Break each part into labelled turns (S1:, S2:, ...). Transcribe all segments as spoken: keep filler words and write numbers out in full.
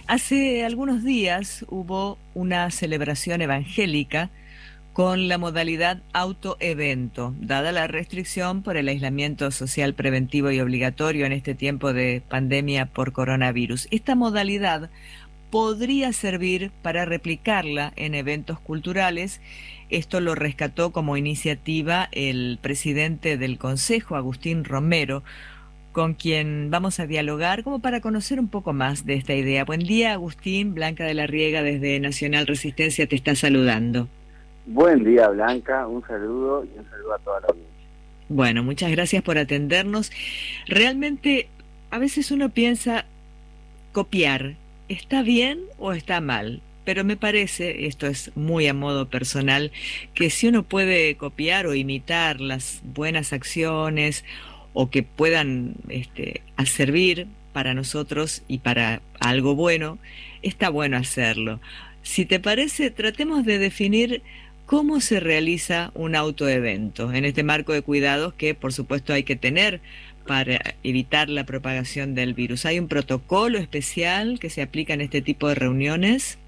S1: Hace algunos días hubo una celebración evangélica con la modalidad autoevento, dada la restricción por el aislamiento social preventivo y obligatorio en este tiempo de pandemia por coronavirus. Esta modalidad podría servir para replicarla en eventos culturales. Esto lo rescató como iniciativa el presidente del Consejo, Agustín Romero, con quien vamos a dialogar como para conocer un poco más de esta idea. Buen día, Agustín. Blanca de la Riega desde Nacional Resistencia te está saludando.
S2: Buen día, Blanca, un saludo y un saludo a toda la audiencia.
S1: Bueno, muchas gracias por atendernos. Realmente, a veces uno piensa, copiar, ¿está bien o está mal? Pero me parece, esto es muy a modo personal, que si uno puede copiar o imitar las buenas acciones o que puedan este, a servir para nosotros y para algo bueno, está bueno hacerlo. Si te parece, tratemos de definir cómo se realiza un autoevento en este marco de cuidados que, por supuesto, hay que tener para evitar la propagación del virus. ¿Hay un protocolo especial que se aplica en este tipo de reuniones?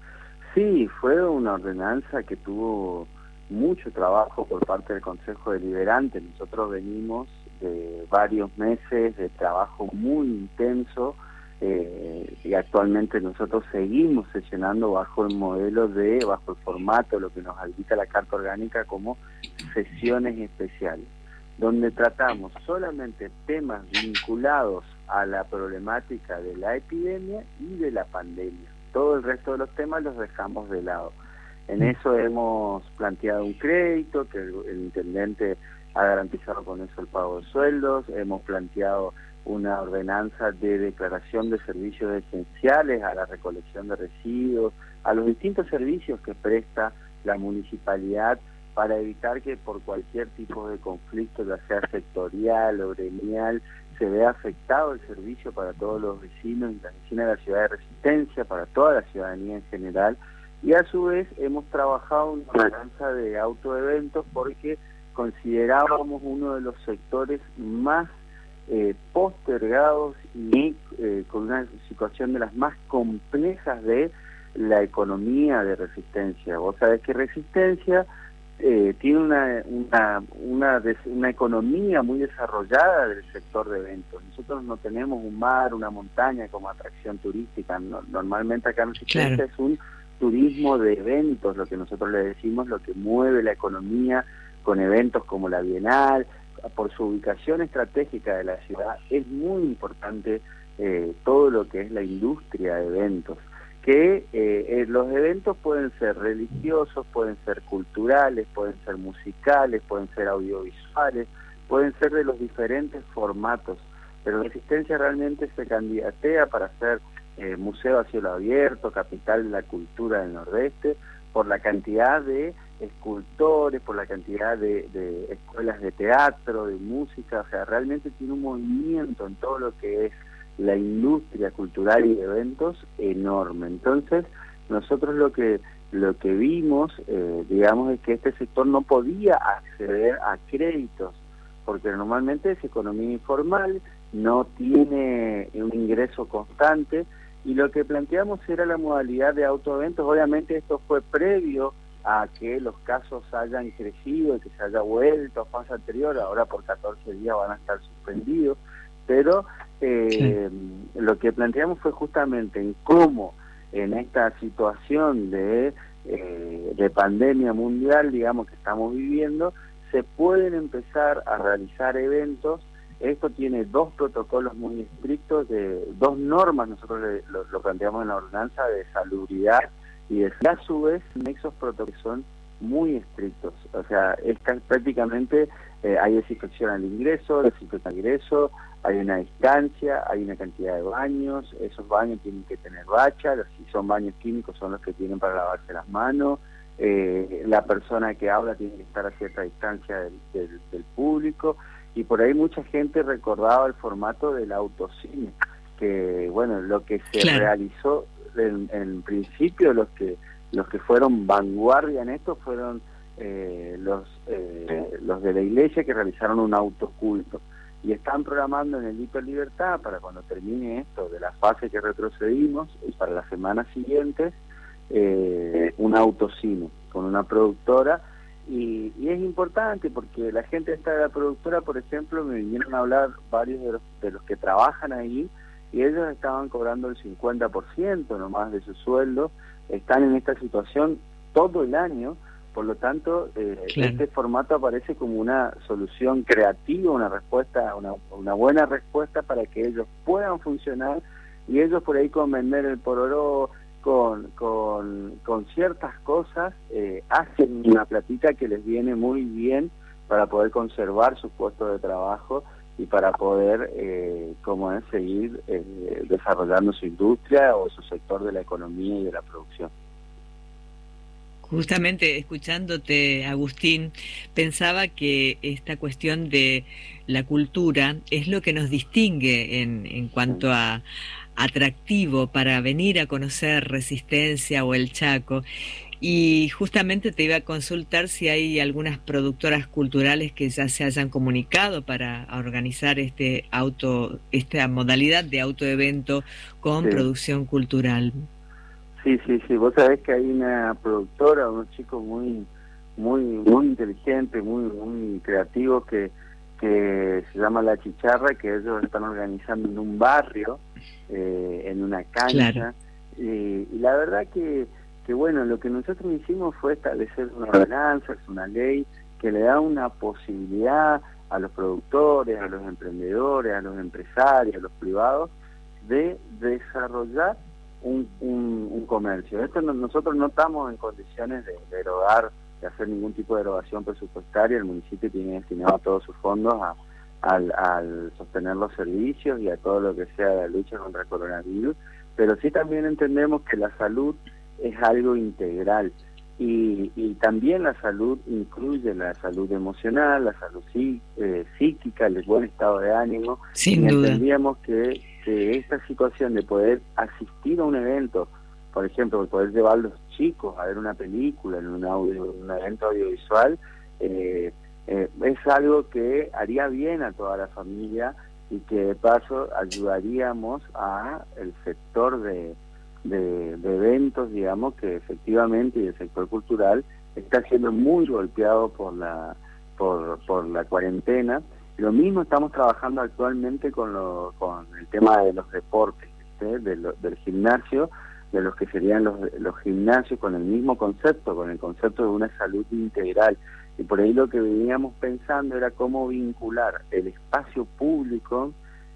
S2: Sí, fue una ordenanza que tuvo mucho trabajo por parte del Consejo Deliberante. Nosotros venimos de varios meses de trabajo muy intenso eh, y actualmente nosotros seguimos sesionando bajo el modelo de, bajo el formato, lo que nos habilita la Carta Orgánica como sesiones especiales, donde tratamos solamente temas vinculados a la problemática de la epidemia y de la pandemia. Todo el resto de los temas los dejamos de lado. En eso hemos planteado un crédito que el, el intendente ha garantizado con eso el pago de sueldos, hemos planteado una ordenanza de declaración de servicios esenciales a la recolección de residuos, a los distintos servicios que presta la municipalidad para evitar que por cualquier tipo de conflicto, ya sea sectorial o gremial, se vea afectado el servicio para todos los vecinos y las vecinas de la ciudad de Resistencia, para toda la ciudadanía en general. Y a su vez hemos trabajado una ordenanza de autoeventos porque considerábamos uno de los sectores más eh, postergados y eh, con una situación de las más complejas de la economía de Resistencia. Vos sabés que Resistencia Eh, tiene una, una, una, des, una economía muy desarrollada del sector de eventos. Nosotros no tenemos un mar, una montaña como atracción turística. No, normalmente acá en Resistencia
S1: Claro.
S2: es un turismo de eventos, lo que nosotros le decimos, lo que mueve la economía con eventos como la Bienal. Por su ubicación estratégica de la ciudad es muy importante eh, todo lo que es la industria de eventos, que eh, eh, los eventos pueden ser religiosos, pueden ser culturales, pueden ser musicales, pueden ser audiovisuales, pueden ser de los diferentes formatos, pero Resistencia realmente se candidatea para ser eh, museo a cielo abierto, capital de la cultura del Nordeste, por la cantidad de escultores, por la cantidad de, de escuelas de teatro, de música, o sea, realmente tiene un movimiento en todo lo que es la industria cultural y de eventos enorme. Entonces, nosotros lo que lo que vimos, eh, digamos, es que este sector no podía acceder a créditos, porque normalmente es economía informal, no tiene un ingreso constante, y lo que planteamos era la modalidad de autoeventos. Obviamente esto fue previo a que los casos hayan crecido y que se haya vuelto a fase anterior. Ahora por catorce días van a estar suspendidos, pero eh, sí. Lo que planteamos fue justamente en cómo en esta situación de, eh, de pandemia mundial, digamos, que estamos viviendo, se pueden empezar a realizar eventos. Esto tiene dos protocolos muy estrictos, de dos normas, nosotros le, lo, lo planteamos en la ordenanza de salubridad y de a su vez esos protocolos son muy estrictos. O sea, es prácticamente eh, hay desinfección al ingreso, desinfección al ingreso, hay una distancia, hay una cantidad de baños, esos baños tienen que tener bacha, si son baños químicos son los que tienen para lavarse las manos, eh, la persona que habla tiene que estar a cierta distancia del, del, del público, y por ahí mucha gente recordaba el formato del autocine, que bueno, lo que se claro. realizó en, en principio, los que los que fueron vanguardia en esto fueron eh, los, eh, los de la iglesia, que realizaron un autoculto. y están programando en el Hiper Libertad para cuando termine esto de la fase que retrocedimos y para las semanas siguientes eh, un autocine con una productora. Y, y es importante porque la gente esta de la productora, por ejemplo, me vinieron a hablar varios de los, de los que trabajan ahí, y ellos estaban cobrando el cincuenta por ciento nomás de su sueldo, están en esta situación todo el año. Por lo tanto, eh, claro, este formato aparece como una solución creativa, una respuesta, una, una buena respuesta para que ellos puedan funcionar, y ellos por ahí con vender el pororó, Con, con, con ciertas cosas, eh, hacen una platita que les viene muy bien para poder conservar su puesto de trabajo y para poder, eh, como es, seguir eh, desarrollando su industria o su sector de la economía y de la producción.
S1: Justamente escuchándote, Agustín, pensaba que esta cuestión de la cultura es lo que nos distingue en, en cuanto a atractivo para venir a conocer Resistencia o el Chaco, y justamente te iba a consultar si hay algunas productoras culturales que ya se hayan comunicado para organizar este auto, esta modalidad de autoevento con
S2: Sí.
S1: producción cultural.
S2: Sí, sí, sí. Vos sabés que hay una productora, unos chicos muy, muy, muy inteligentes, muy, muy creativos que que se llama La Chicharra, que ellos están organizando en un barrio, eh, en una cancha, claro. y, y la verdad que, que bueno, lo que nosotros hicimos fue establecer una ordenanza, una ley que le da una posibilidad a los productores, a los emprendedores, a los empresarios, a los privados, de desarrollar un, un, un comercio. Esto no, nosotros no estamos en condiciones de, de erogar, de hacer ningún tipo de erogación presupuestaria. El municipio tiene destinado todos sus fondos a, al, al sostener los servicios y a todo lo que sea la lucha contra el coronavirus, pero sí también entendemos que la salud es algo integral, y, y también la salud incluye la salud emocional, la salud sí, eh, psíquica, el buen estado de ánimo.
S1: Sin
S2: y
S1: duda.
S2: Entendíamos que, que esta situación de poder asistir a un evento, por ejemplo, poder llevar a los chicos a ver una película en un audio, un evento audiovisual, eh, eh, es algo que haría bien a toda la familia, y que de paso ayudaríamos a el sector de, de, de eventos, digamos, que efectivamente, y el sector cultural está siendo muy golpeado por la por, por la cuarentena. Lo mismo estamos trabajando actualmente con, lo, con el tema de los deportes, ¿sí? de lo, del gimnasio, de los que serían los, los gimnasios, con el mismo concepto, con el concepto de una salud integral. Y por ahí lo que veníamos pensando era cómo vincular el espacio público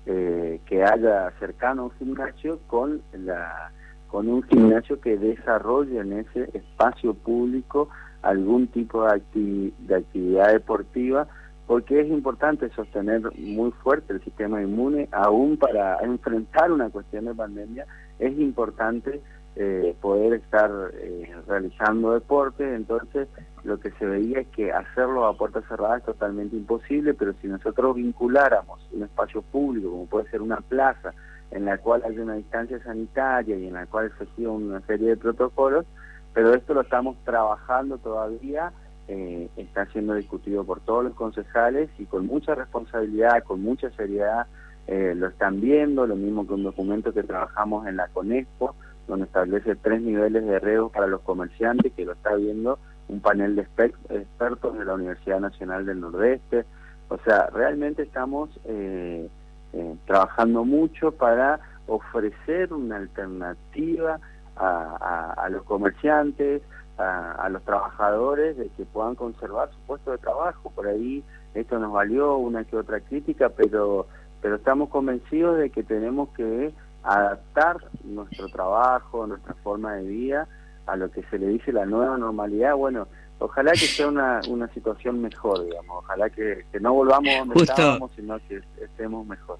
S2: eh, que haya cercano a un gimnasio con, la, con un gimnasio que desarrolle en ese espacio público algún tipo de, acti de actividad deportiva, porque es importante sostener muy fuerte el sistema inmune, aún para enfrentar una cuestión de pandemia. Es importante eh, poder estar eh, realizando deporte. Entonces lo que se veía es que hacerlo a puertas cerradas es totalmente imposible, pero si nosotros vinculáramos un espacio público, como puede ser una plaza, en la cual haya una distancia sanitaria y en la cual se siga una serie de protocolos, pero esto lo estamos trabajando todavía, eh, está siendo discutido por todos los concejales y con mucha responsabilidad, con mucha seriedad. Eh, lo están viendo, lo mismo que un documento que trabajamos en la CONEXPO, donde establece tres niveles de riesgo para los comerciantes, que lo está viendo un panel de expertos de la Universidad Nacional del Nordeste. O sea, realmente estamos eh, eh, trabajando mucho para ofrecer una alternativa a, a, a los comerciantes, a, a los trabajadores, de que puedan conservar su puesto de trabajo. Por ahí esto nos valió una que otra crítica, pero pero estamos convencidos de que tenemos que adaptar nuestro trabajo, nuestra forma de vida a lo que se le dice la nueva normalidad. Bueno, ojalá que sea una, una situación mejor, digamos, ojalá que, que no volvamos donde justo estábamos, sino que estemos mejor.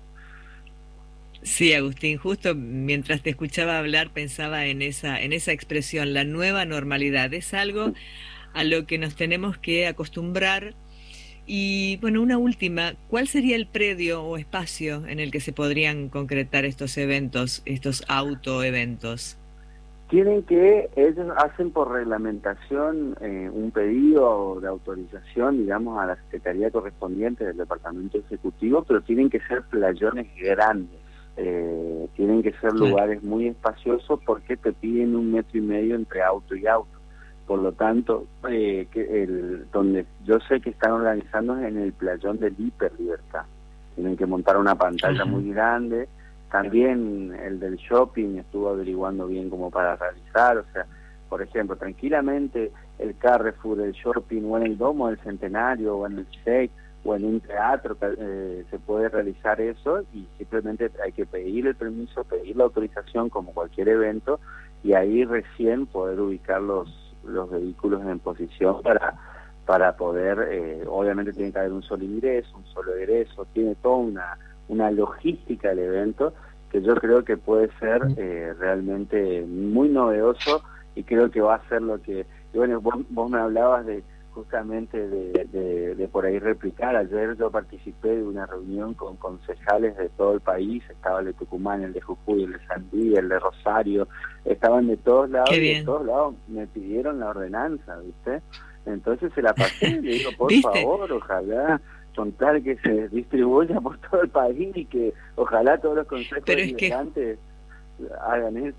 S1: Sí, Agustín, justo mientras te escuchaba hablar pensaba en esa, en esa expresión, la nueva normalidad. Es algo a lo que nos tenemos que acostumbrar. Y bueno, una última, ¿cuál sería el predio o espacio en el que se podrían concretar estos eventos, estos autoeventos?
S2: Tienen que, ellos hacen por reglamentación eh, un pedido de autorización, digamos, a la Secretaría correspondiente del Departamento Ejecutivo, pero tienen que ser playones grandes, eh, tienen que ser lugares muy espaciosos porque te piden un metro y medio entre auto y auto. Por lo tanto, eh, que el, donde yo sé que están organizando es en el playón del Hiper Libertad. Tienen que montar una pantalla uh-huh. muy grande. También el del shopping estuvo averiguando bien cómo para realizar, o sea, por ejemplo, tranquilamente el Carrefour, el shopping o en el Domo del Centenario o en el S E C o en un teatro eh, se puede realizar eso y simplemente hay que pedir el permiso, pedir la autorización como cualquier evento y ahí recién poder ubicar los, los vehículos en posición para, para poder, eh, obviamente tiene que haber un solo ingreso, un solo egreso, tiene toda una... una logística del evento que yo creo que puede ser eh, realmente muy novedoso y creo que va a ser lo que... Y bueno, vos, vos me hablabas de justamente de, de, de por ahí replicar. Ayer yo participé de una reunión con concejales de todo el país, estaba el de Tucumán, el de Jujuy, el de Sandí, el de Rosario, estaban de todos lados y de todos lados me pidieron la ordenanza, ¿viste? Entonces se la pasé y le digo, por ¿Viste? favor, ojalá... contar que se distribuya por todo el país y que ojalá todos los consejos deliberantes que... hagan eso.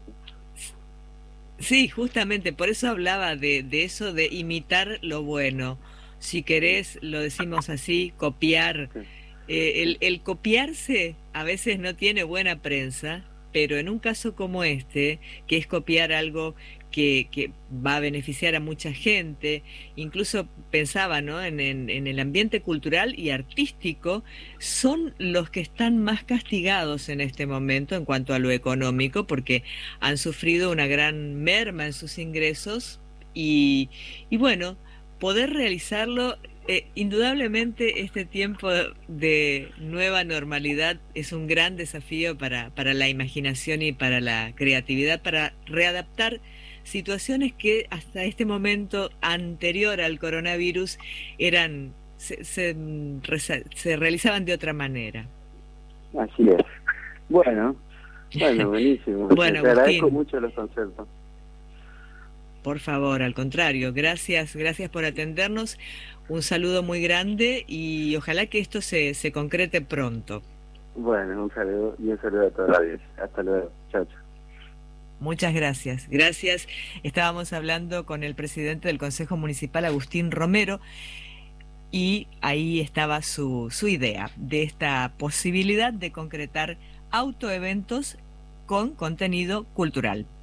S1: Sí, justamente, por eso hablaba de, de eso de imitar lo bueno. Si querés, lo decimos así, copiar. Sí. Eh, el, el copiarse a veces no tiene buena prensa, pero en un caso como este, que es copiar algo que, que va a beneficiar a mucha gente, incluso pensaba, ¿no?, en, en, en el ambiente cultural y artístico, son los que están más castigados en este momento en cuanto a lo económico, porque han sufrido una gran merma en sus ingresos y, y bueno, poder realizarlo. Eh, indudablemente este tiempo de nueva normalidad es un gran desafío para, para la imaginación y para la creatividad, para readaptar situaciones que hasta este momento anterior al coronavirus eran se, se, se realizaban de otra manera.
S2: Así es. Bueno, bueno, buenísimo.
S1: Bueno,
S2: te agradezco mucho los conceptos.
S1: Por favor, al contrario, gracias, gracias por atendernos. Un saludo muy grande y ojalá que esto se, se concrete pronto.
S2: Bueno, un saludo y un saludo a todos. Hasta luego. Chao, chao.
S1: Muchas gracias. Gracias. Estábamos hablando con el presidente del Consejo Municipal, Agustín Romero, y ahí estaba su, su idea de esta posibilidad de concretar autoeventos con contenido cultural.